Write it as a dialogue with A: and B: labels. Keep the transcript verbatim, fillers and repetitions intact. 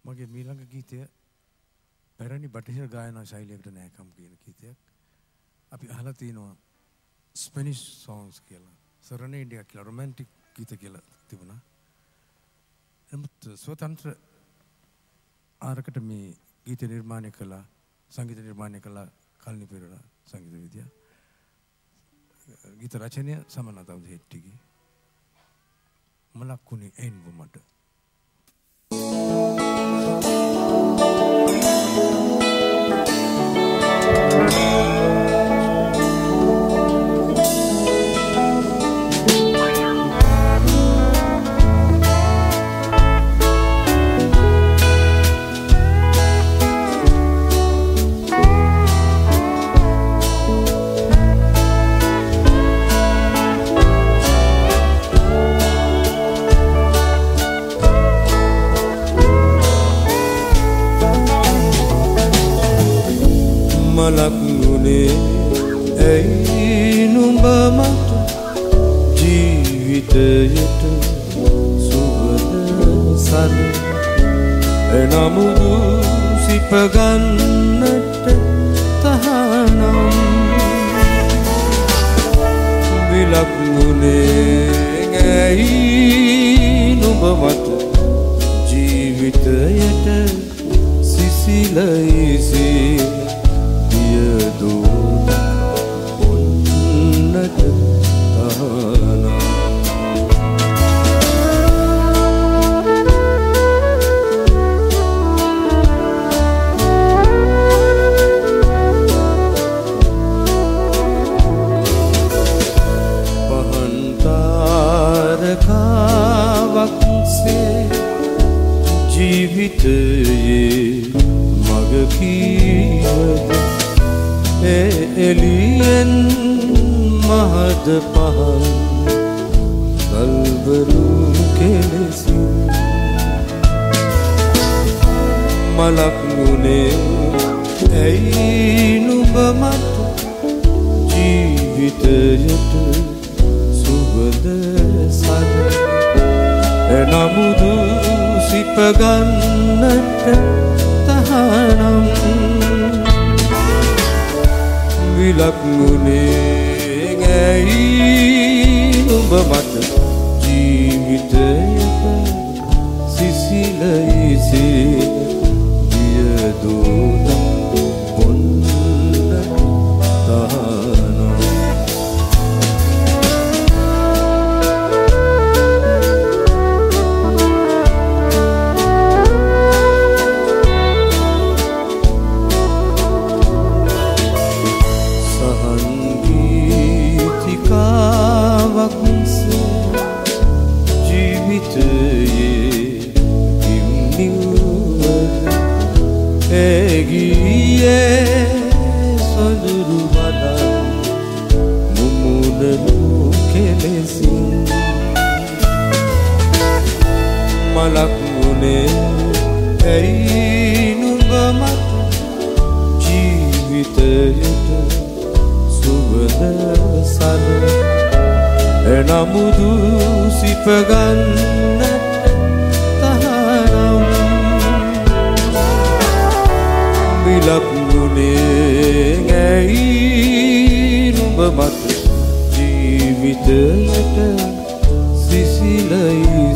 A: මගේ මීළඟ ගීතය පැරණි බටහිර ගායනා ශෛලියකට නෑකම් කියන ගීතයක්. අපි අහලා තිනවා ස්පැනිෂ් songs කියලා. සරණේඩිය කියලා රොමැන්ටික් ගීත කියලා තිබුණා. නමුත් ස්වතන්ත්‍ර ආරකට මේ ගීත නිර්මාණය කළා, සංගීත නිර්මාණය කළා කල්නි පෙරේරා සංගීත විද්‍යා. ගීත රචනය සමනතවුද හෙට්ටිගේ. මලක්කුණේ එන්ව මට
B: මලක්ුණේ ඇයි නුඹ මට ජීවිතයට සුවද සර එනමුදු සිපගන්නට තහනම් විලක්ුණේ ඇයි නුඹ මට ජීවිතයට සිසිලයිසේ දූත ඔන්නට තහනම් පහන් තාරකාවක්සේ ජීවිතයේ මග කීවද එලියෙන් මහද පහන් කල්වරු කෙලෙසි මලක්ුණේ ඇයි නුඹ මට ජීවිතයට සුවද සර එනමුදු සිපගන්නට තහනම් විලක්ුණේ ඇයි නුඹ මට ජීවිතයට සිසිලයිසේ දියදෝත ඔන්නට තහනම් ඇගියේ සොඳුරු වදන් මුමුණනු කෙලෙසින් මලක්ුණේ ඇයි නුඹ මට ජීවිතයට සුවද සර එනමුදු සිපගන්නට තහනම් විලක්ුණේ ඇයි නුඹ මට ජීවිතයට සිසිලයි